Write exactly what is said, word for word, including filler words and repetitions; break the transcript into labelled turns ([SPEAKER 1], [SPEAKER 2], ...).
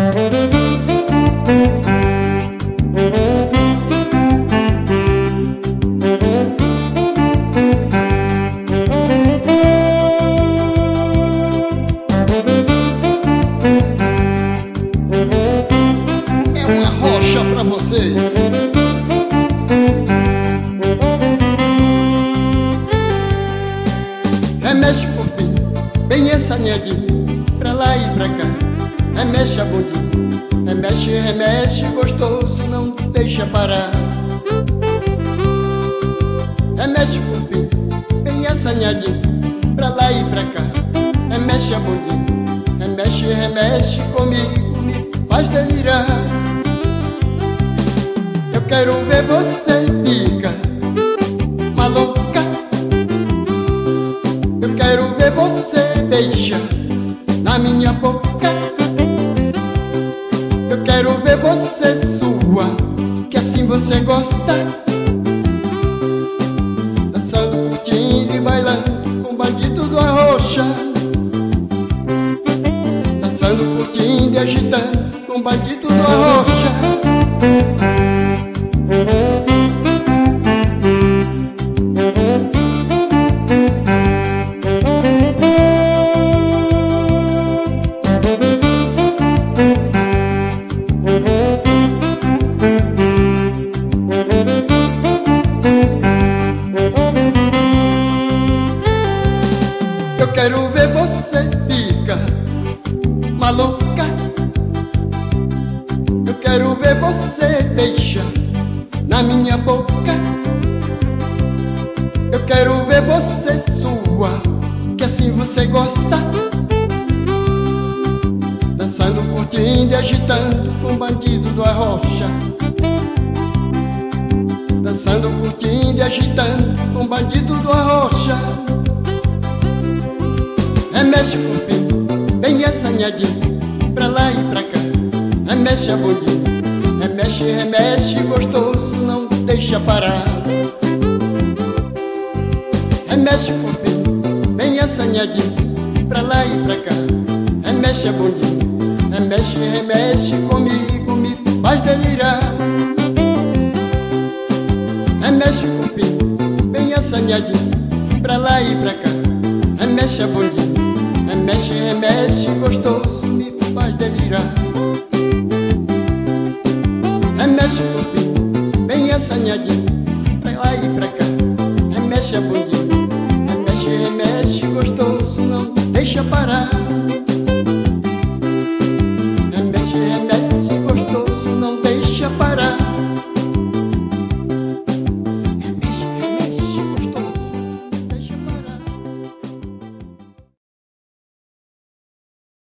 [SPEAKER 1] Pra vocês. Remexe fofinho, bem assanhadinho, pra lá e pra cá. Remexe a bundinha, remexe, remexe gostoso, não deixa parar. Remexe fofinho, bem assanhadinho, pra lá e pra cá. Remexe a bundinha, remexe, remexe comigo, me faz delirar. Eu quero ver você ficar maluca. Eu quero ver você beijar na minha boca. Eu quero ver você suar, que assim você gosta. Dançando, curtindo e bailando com o bandido do Arrocha. Dançando, curtindo e agitando com o bandido do Arrocha. Eu quero ver você ficar maluca. Eu quero ver você beijar na minha boca. Eu quero ver você suar, que assim você gosta. Dançando, curtindo e agitando com o bandido do Arrocha. Dançando, curtindo e agitando com o bandido do Arrocha. Remexe fofinho, bem assanhadinho, pra lá e pra cá. Remexe a bundinha, remexe, remexe gostoso, não deixa parar. Remexe fofinho, bem assanhadinho, pra lá e pra cá. Remexe a bundinha, remexe, remexe comigo, me faz delirar. Remexe fofinho, bem assanhadinho, pra lá e pra cá. Remexe a bundinha, remexe, remexe gostoso, me faz delirar. Remexe fofinho, bem assanhadinho, pra lá e pra cá. Remexe a bundinha, remexe, remexe gostoso.